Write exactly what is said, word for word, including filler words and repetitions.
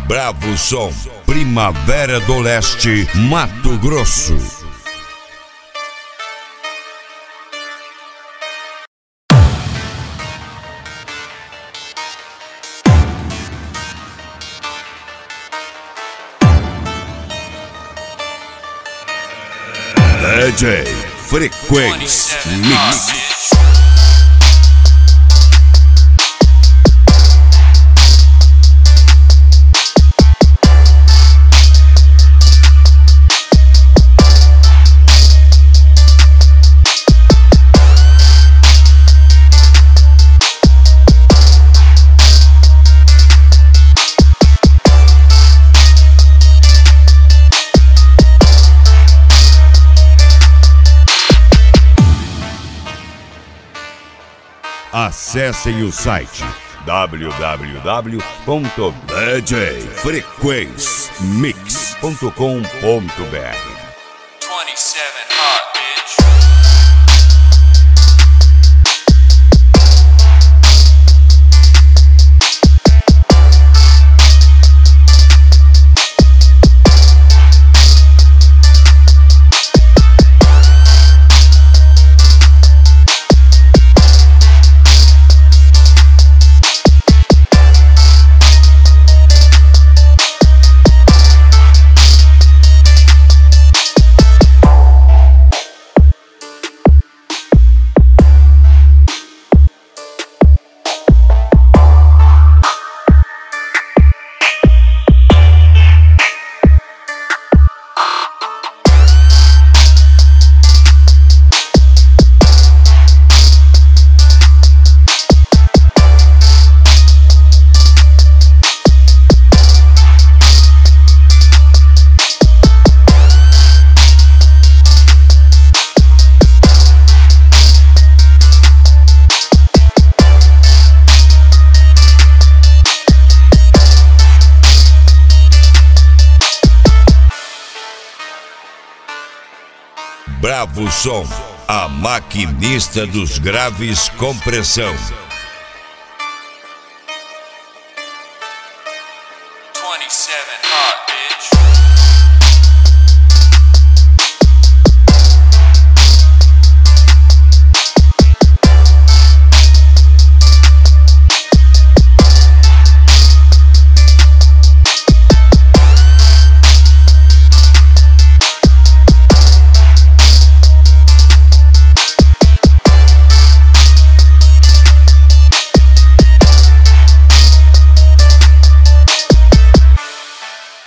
Bravo Som, Primavera do Leste, Mato Grosso. D J Frequência Mix. Acessem o site w w w ponto d j frequência mix ponto com ponto b r. vinte e sete Hot, bitch. Bravo Som, a maquinista dos graves com pressão.